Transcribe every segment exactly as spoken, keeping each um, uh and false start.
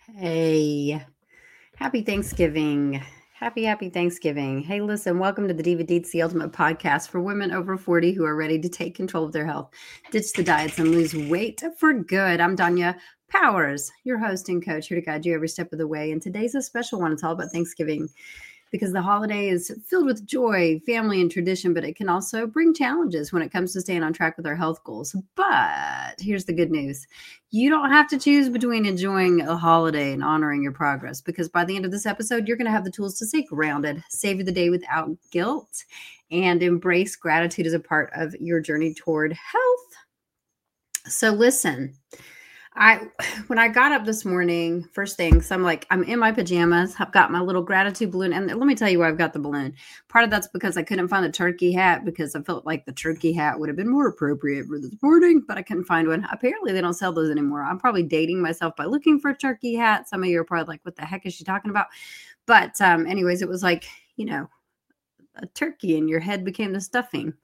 Hey, happy Thanksgiving. Happy, happy Thanksgiving. Hey, listen, welcome to the Diva Deets, the ultimate podcast for women over forty who are ready to take control of their health, ditch the diets, and lose weight for good. I'm Danya Powers, your host and coach, here to guide you every step of the way. And today's a special one. It's all about Thanksgiving because the holiday is filled with joy, family, and tradition, but it can also bring challenges when it comes to staying on track with our health goals. But here's the good news. You don't have to choose between enjoying a holiday and honoring your progress, because by the end of this episode, you're going to have the tools to stay grounded, savor the day without guilt, and embrace gratitude as a part of your journey toward health. So listen, I when I got up this morning, first things, I'm like, I'm in my pajamas. I've got my little gratitude balloon. And let me tell you why I've got the balloon. Part of that's because I couldn't find the turkey hat, because I felt like the turkey hat would have been more appropriate for this morning, but I couldn't find one. Apparently they don't sell those anymore. I'm probably dating myself by looking for a turkey hat. Some of you are probably like, what the heck is she talking about? But um, anyways, it was like, you know, a turkey and your head became the stuffing.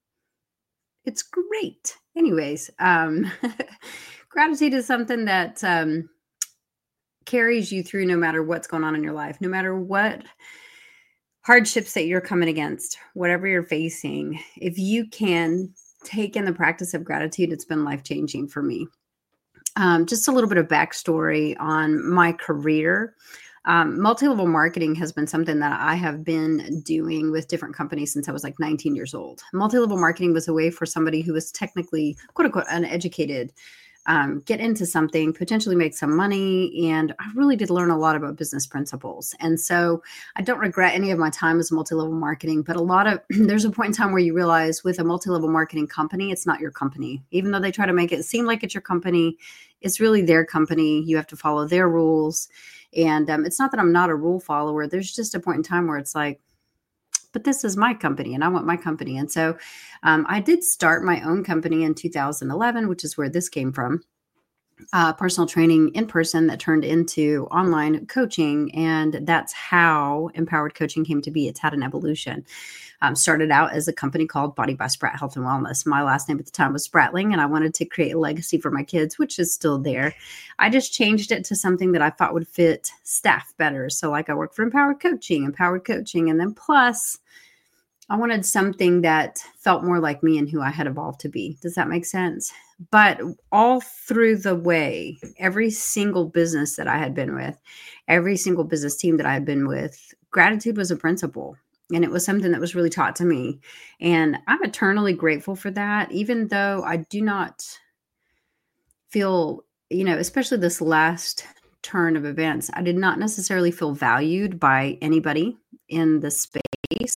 It's great. Anyways, um, gratitude is something that um, carries you through no matter what's going on in your life, no matter what hardships that you're coming against, whatever you're facing. If you can take in the practice of gratitude, it's been life-changing for me. Um, just a little bit of backstory on my career. Um, multi-level marketing has been something that I have been doing with different companies since I was like nineteen years old. Multi-level marketing was a way for somebody who was technically, quote unquote, uneducated, um, get into something, potentially make some money. And I really did learn a lot about business principles. And so I don't regret any of my time as multi-level marketing, but a lot of, there's a point in time where you realize with a multi-level marketing company, it's not your company. Even though they try to make it seem like it's your company, it's really their company. You have to follow their rules. And um, it's not that I'm not a rule follower. There's just a point in time where it's like, but this is my company and I want my company. And so um, I did start my own company in two thousand eleven, which is where this came from. Uh, personal training in person that turned into online coaching. And that's how Empowered Coaching came to be. It's had an evolution. Um, started out as a company called Body by Sprat Health and Wellness. My last name at the time was Spratling, and I wanted to create a legacy for my kids, which is still there. I just changed it to something that I thought would fit staff better. So like I work for Empowered Coaching, Empowered Coaching, and then plus I wanted something that felt more like me and who I had evolved to be. Does that make sense? But all through the way, every single business that I had been with, every single business team that I had been with, gratitude was a principle. And it was something that was really taught to me. And I'm eternally grateful for that, even though I do not feel, you know, especially this last turn of events, I did not necessarily feel valued by anybody in the space.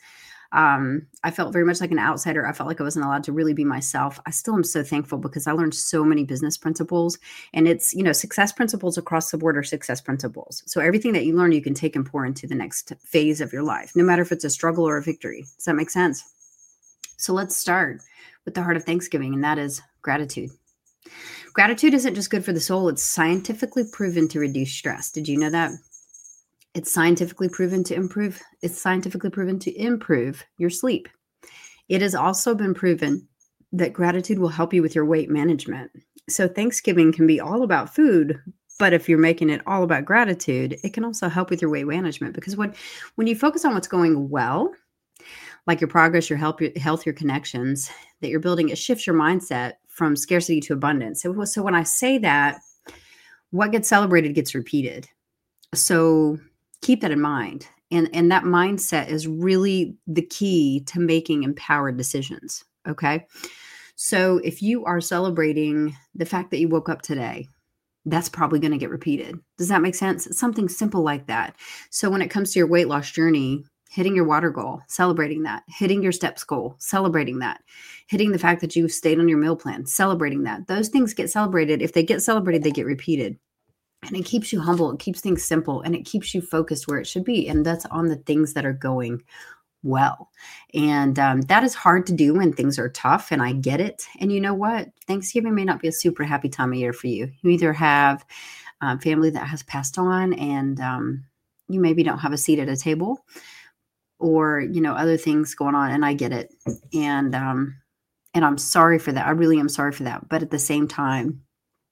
Um, I felt very much like an outsider. I felt like I wasn't allowed to really be myself. I still am so thankful because I learned so many business principles, and it's, you know, success principles across the board are success principles. So everything that you learn, you can take and pour into the next phase of your life, no matter if it's a struggle or a victory. Does that make sense? So let's start with the heart of Thanksgiving, and that is gratitude. Gratitude isn't just good for the soul. It's scientifically proven to reduce stress. Did you know that? It's scientifically proven to improve. It's scientifically proven to improve your sleep. It has also been proven that gratitude will help you with your weight management. So Thanksgiving can be all about food, but if you're making it all about gratitude, it can also help with your weight management, because when, when you focus on what's going well, like your progress, your health, your health, your connections that you're building, it shifts your mindset from scarcity to abundance. So, so when I say that, what gets celebrated gets repeated. So keep that in mind. And, and that mindset is really the key to making empowered decisions. Okay. So if you are celebrating the fact that you woke up today, that's probably going to get repeated. Does that make sense? It's something simple like that. So when it comes to your weight loss journey, hitting your water goal, celebrating that, hitting your steps goal, celebrating that, hitting the fact that you stayed on your meal plan, celebrating that, those things get celebrated. If they get celebrated, they get repeated. And it keeps you humble. It keeps things simple, and it keeps you focused where it should be. And that's on the things that are going well. And um, that is hard to do when things are tough. And I get it. And you know what? Thanksgiving may not be a super happy time of year for you. You either have um, family that has passed on, and um, you maybe don't have a seat at a table, or, you know, other things going on. And I get it. And, um, and I'm sorry for that. I really am sorry for that. But at the same time,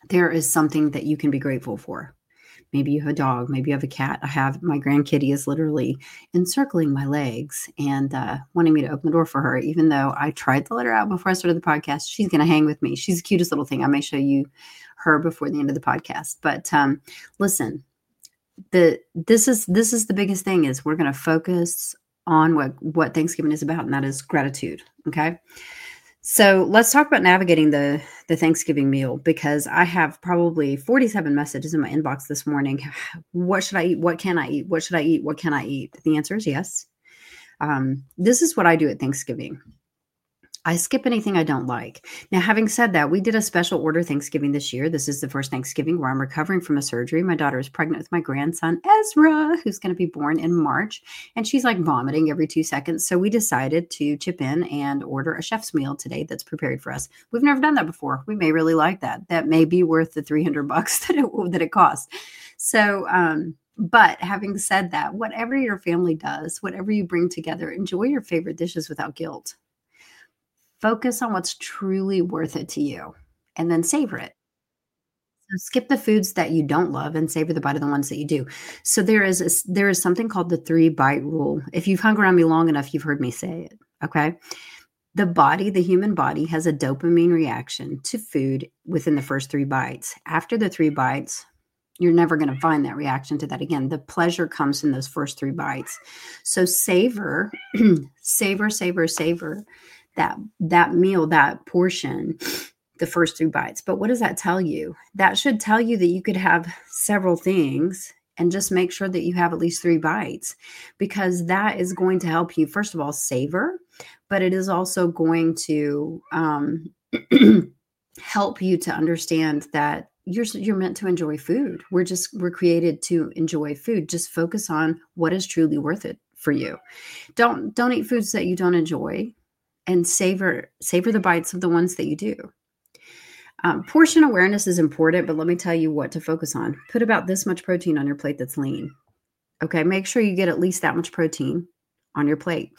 there is something that you can be grateful for. Maybe you have a dog, maybe you have a cat. I have my grandkitty is literally encircling my legs and uh, wanting me to open the door for her, even though I tried to let her out before I started the podcast. She's going to hang with me. She's the cutest little thing. I may show you her before the end of the podcast. But um, listen, the this is this is the biggest thing is we're going to focus on what what Thanksgiving is about, and that is gratitude. Okay. So let's talk about navigating the the Thanksgiving meal, because I have probably forty-seven messages in my inbox this morning. What should I eat? What can I eat? What should I eat? What can I eat? The answer is yes. Um, this is what I do at Thanksgiving. I skip anything I don't like. Now, having said that, we did a special order Thanksgiving this year. This is the first Thanksgiving where I'm recovering from a surgery. My daughter is pregnant with my grandson, Ezra, who's going to be born in March, and she's like vomiting every two seconds. So we decided to chip in and order a chef's meal today that's prepared for us. We've never done that before. We may really like that. That may be worth the three hundred bucks that it, that it costs. So, um, but having said that, whatever your family does, whatever you bring together, enjoy your favorite dishes without guilt. Focus on what's truly worth it to you and then savor it. So skip the foods that you don't love and savor the bite of the ones that you do. So there is a, there is something called the three bite rule. If you've hung around me long enough, you've heard me say it. Okay. The body, the human body has a dopamine reaction to food within the first three bites. After the three bites, you're never going to find that reaction to that again. The pleasure comes in those first three bites. So savor, savor, savor, savor that that meal, that portion, the first three bites. But what does that tell you? That should tell you that you could have several things and just make sure that you have at least three bites, because that is going to help you, first of all, savor, but it is also going to um, help you to understand that you're you're meant to enjoy food. We're just we're created to enjoy food. Just focus on what is truly worth it for you. Don't don't eat foods that you don't enjoy. And savor savor the bites of the ones that you do. Um, portion awareness is important, but let me tell you what to focus on. Put about this much protein on your plate that's lean. Okay, make sure you get at least that much protein on your plate.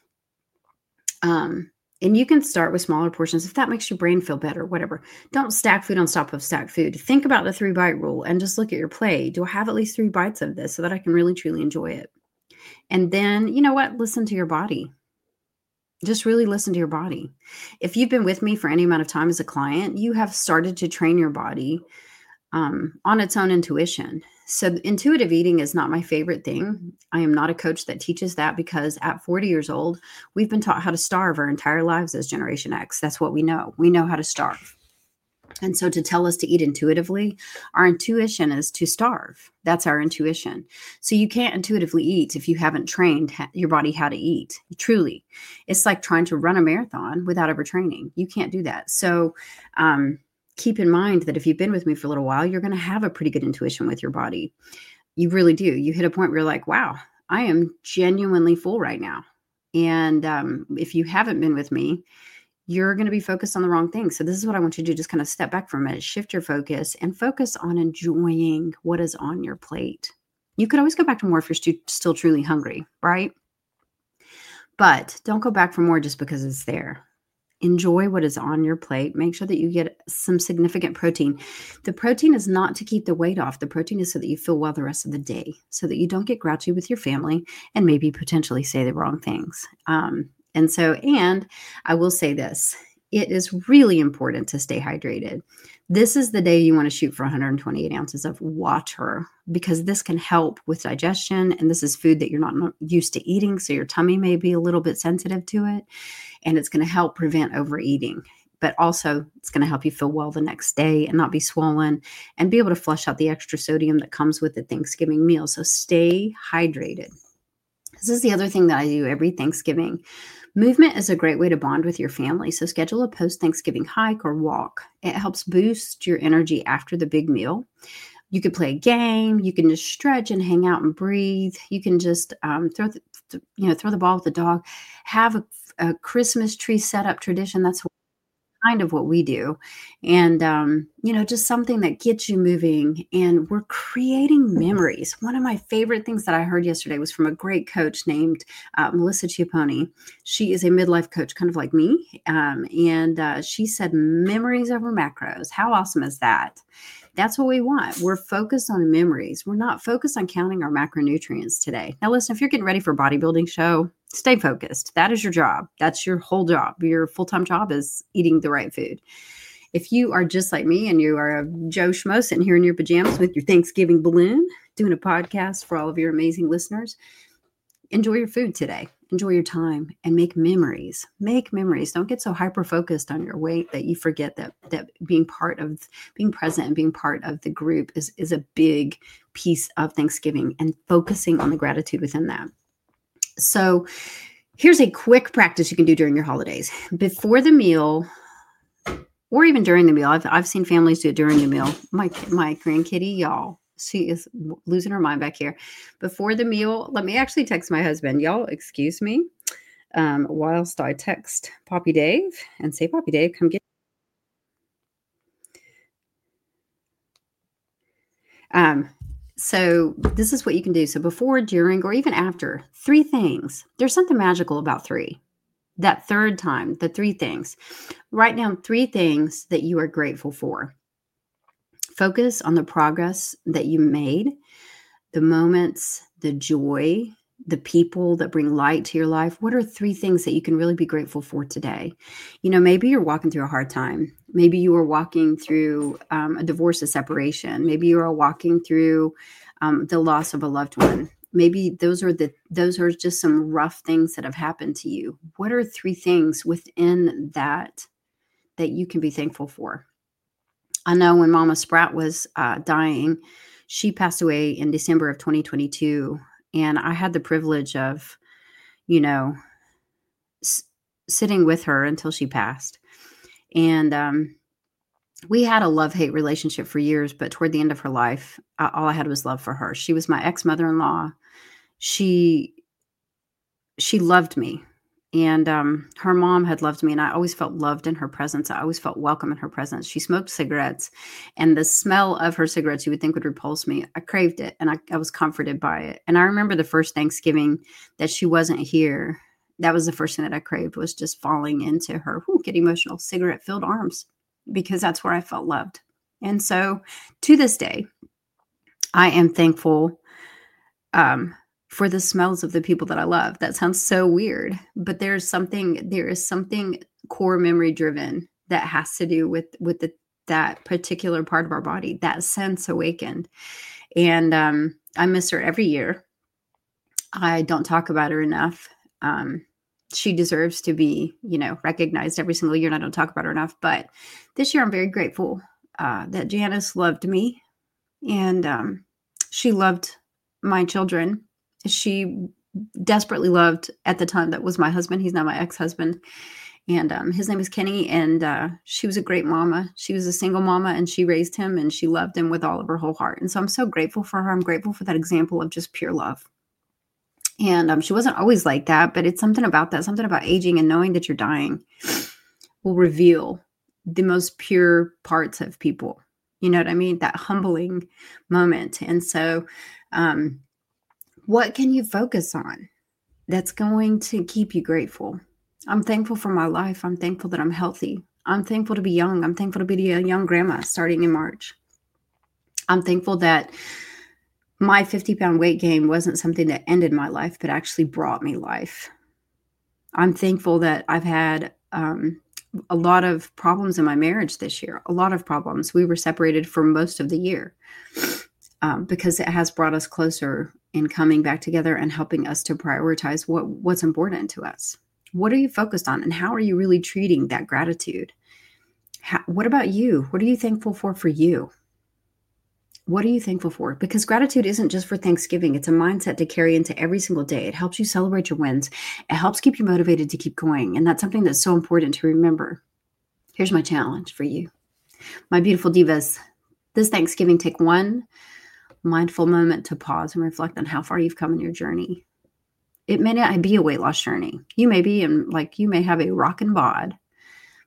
Um, and you can start with smaller portions if that makes your brain feel better, whatever. Don't stack food on top of stacked food. Think about the three bite rule and just look at your plate. Do I have at least three bites of this so that I can really, truly enjoy it? And then, you know what? Listen to your body. Just really listen to your body. If you've been with me for any amount of time as a client, you have started to train your body um, on its own intuition. So intuitive eating is not my favorite thing. I am not a coach that teaches that, because at forty years old, we've been taught how to starve our entire lives as Generation X. That's what we know. We know how to starve. And so to tell us to eat intuitively, our intuition is to starve. That's our intuition. So you can't intuitively eat if you haven't trained your body how to eat. Truly. It's like trying to run a marathon without ever training. You can't do that. So um, keep in mind that if you've been with me for a little while, you're going to have a pretty good intuition with your body. You really do. You hit a point where you're like, wow, I am genuinely full right now. And um, if you haven't been with me, you're going to be focused on the wrong thing. So this is what I want you to do. Just kind of step back for a minute, shift your focus, and focus on enjoying what is on your plate. You could always go back to more if you're stu- still truly hungry, right? But don't go back for more just because it's there. Enjoy what is on your plate. Make sure that you get some significant protein. The protein is not to keep the weight off. The protein is so that you feel well the rest of the day, so that you don't get grouchy with your family and maybe potentially say the wrong things. Um, And so, and I will say this, it is really important to stay hydrated. This is the day you want to shoot for one hundred twenty-eight ounces of water, because this can help with digestion. And this is food that you're not used to eating. So your tummy may be a little bit sensitive to it, and it's going to help prevent overeating. But also it's going to help you feel well the next day and not be swollen and be able to flush out the extra sodium that comes with the Thanksgiving meal. So stay hydrated. This is the other thing that I do every Thanksgiving. Movement is a great way to bond with your family. So schedule a post-Thanksgiving hike or walk. It helps boost your energy after the big meal. You could play a game. You can just stretch and hang out and breathe. You can just um, throw, the, you know, throw the ball with the dog. Have a, a Christmas tree setup tradition. That's what kind of what we do. And, um, you know, just something that gets you moving, and we're creating memories. One of my favorite things that I heard yesterday was from a great coach named uh, Melissa Chiapponi. She is a midlife coach, kind of like me. Um, and uh, she said, memories over macros. How awesome is that? That's what we want. We're focused on memories. We're not focused on counting our macronutrients today. Now, listen, if you're getting ready for a bodybuilding show, stay focused. That is your job. That's your whole job. Your full-time job is eating the right food. If you are just like me and you are a Joe Schmo sitting here in your pajamas with your Thanksgiving balloon, doing a podcast for all of your amazing listeners, enjoy your food today. Enjoy your time and make memories. Make memories. Don't get so hyper-focused on your weight that you forget that that being part of, being present and being part of the group is, is a big piece of Thanksgiving, and focusing on the gratitude within that. So here's a quick practice you can do during your holidays. Before the meal, or even during the meal. I've, I've seen families do it during the meal. My, my grandkitty, y'all, she is losing her mind back here. Before the meal, let me actually text my husband. Y'all, excuse me, um, whilst I text Poppy Dave and say, Poppy Dave, come get. Um, so this is what you can do. So before, during, or even after, three things. There's something magical about three. That third time, the three things. Write down three things that you are grateful for. Focus on the progress that you made, the moments, the joy, the people that bring light to your life. What are three things that you can really be grateful for today? You know, maybe you're walking through a hard time. Maybe you are walking through um, a divorce, a separation. Maybe you are walking through um, the loss of a loved one. Maybe those are the those are just some rough things that have happened to you. What are three things within that that you can be thankful for? I know when Mama Sprat was uh, dying, she passed away in December of twenty twenty-two. And I had the privilege of, you know, s- sitting with her until she passed. And um, we had a love-hate relationship for years, but toward the end of her life, uh, all I had was love for her. She was my ex-mother-in-law. She, she loved me. And um, her mom had loved me, and I always felt loved in her presence. I always felt welcome in her presence. She smoked cigarettes, and the smell of her cigarettes you would think would repulse me. I craved it, and I, I was comforted by it. And I remember the first Thanksgiving that she wasn't here. That was the first thing that I craved, was just falling into her, whew, get emotional, cigarette-filled arms, because that's where I felt loved. And so to this day, I am thankful um, for the smells of the people that I love. That sounds so weird, but there's something, there is something core memory driven that has to do with, with the, that particular part of our body, that sense awakened. And um, I miss her every year. I don't talk about her enough. Um, she deserves to be, you know, recognized every single year, and I don't talk about her enough. But this year I'm very grateful uh, that Janice loved me, and um, she loved my children. She desperately loved, at the time, that was my husband. He's now my ex-husband. And um, his name is Kenny. And uh, she was a great mama. She was a single mama, and she raised him, and she loved him with all of her whole heart. And so I'm so grateful for her. I'm grateful for that example of just pure love. And um, she wasn't always like that, but it's something about that, something about aging and knowing that you're dying will reveal the most pure parts of people. You know what I mean? That humbling moment. And so, um, what can you focus on that's going to keep you grateful? I'm thankful for my life. I'm thankful that I'm healthy. I'm thankful to be young. I'm thankful to be a young grandma starting in March. I'm thankful that my fifty pound weight gain wasn't something that ended my life, but actually brought me life. I'm thankful that I've had um, a lot of problems in my marriage this year, a lot of problems. We were separated for most of the year um, because it has brought us closer in coming back together and helping us to prioritize what, what's important to us. What are you focused on, and how are you really treating that gratitude? How, what about you? What are you thankful for for you? What are you thankful for? Because gratitude isn't just for Thanksgiving. It's a mindset to carry into every single day. It helps you celebrate your wins. It helps keep you motivated to keep going. And that's something that's so important to remember. Here's my challenge for you. My beautiful divas, this Thanksgiving, take one mindful moment to pause and reflect on how far you've come in your journey. It may not be a weight loss journey. You may be in, like, you may have a rockin' bod,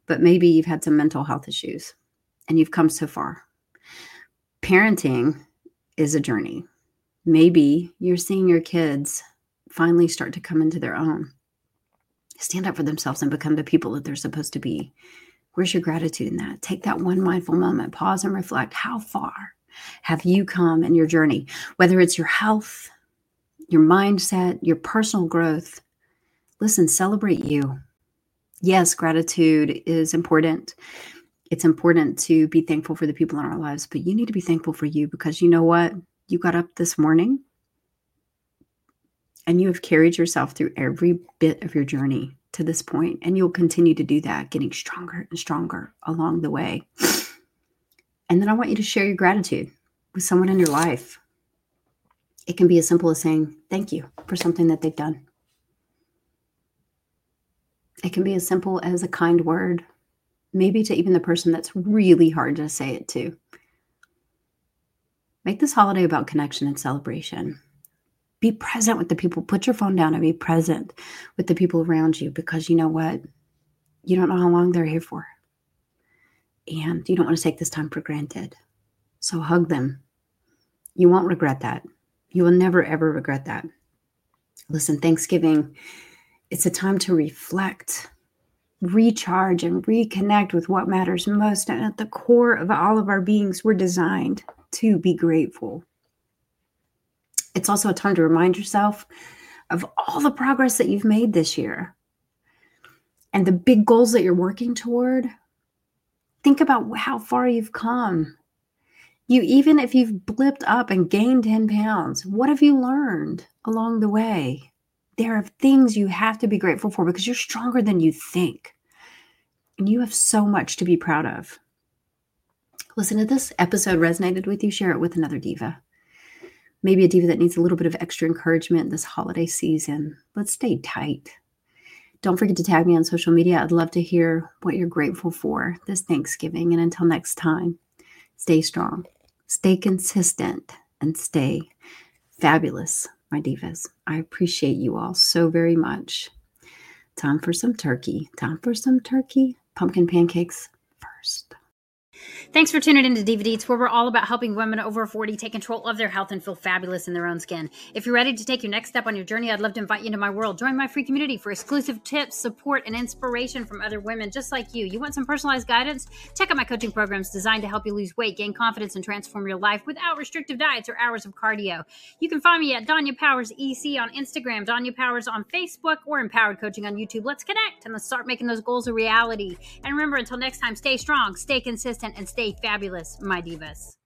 but maybe you've had some mental health issues and you've come so far. Parenting is a journey. Maybe you're seeing your kids finally start to come into their own, stand up for themselves and become the people that they're supposed to be. Where's your gratitude in that? Take that one mindful moment, pause and reflect. How far have you come in your journey? Whether it's your health, your mindset, your personal growth. Listen, celebrate you. Yes, gratitude is important. It's important to be thankful for the people in our lives, but you need to be thankful for you because you know what? You got up this morning and you have carried yourself through every bit of your journey to this point, and you'll continue to do that, getting stronger and stronger along the way. And then I want you to share your gratitude with someone in your life. It can be as simple as saying thank you for something that they've done. It can be as simple as a kind word, maybe to even the person that's really hard to say it to. Make this holiday about connection and celebration. Be present with the people. Put your phone down and be present with the people around you because you know what? You don't know how long they're here for. And you don't want to take this time for granted. So hug them. You won't regret that. You will never, ever regret that. Listen, Thanksgiving, it's a time to reflect, recharge, and reconnect with what matters most. And at the core of all of our beings, we're designed to be grateful. It's also a time to remind yourself of all the progress that you've made this year and the big goals that you're working toward. Think about how far you've come. You, even if you've blipped up and gained ten pounds, what have you learned along the way? There are things you have to be grateful for because you're stronger than you think. And you have so much to be proud of. Listen, if this episode resonated with you, share it with another diva. Maybe a diva that needs a little bit of extra encouragement this holiday season. Let's stay tight. Don't forget to tag me on social media. I'd love to hear what you're grateful for this Thanksgiving. And until next time, stay strong, stay consistent, and stay fabulous, my divas. I appreciate you all so very much. Time for some turkey. Time for some turkey. Pumpkin pancakes first. Thanks for tuning in to Diva Deets, where we're all about helping women over forty take control of their health and feel fabulous in their own skin. If you're ready to take your next step on your journey, I'd love to invite you into my world. Join my free community for exclusive tips, support, and inspiration from other women just like you. You want some personalized guidance? Check out my coaching programs designed to help you lose weight, gain confidence, and transform your life without restrictive diets or hours of cardio. You can find me at Danya Powers E C on Instagram, Danya Powers on Facebook, or Empowered Coaching on YouTube. Let's connect and let's start making those goals a reality. And remember, until next time, stay strong, stay consistent, and stay fabulous, my divas.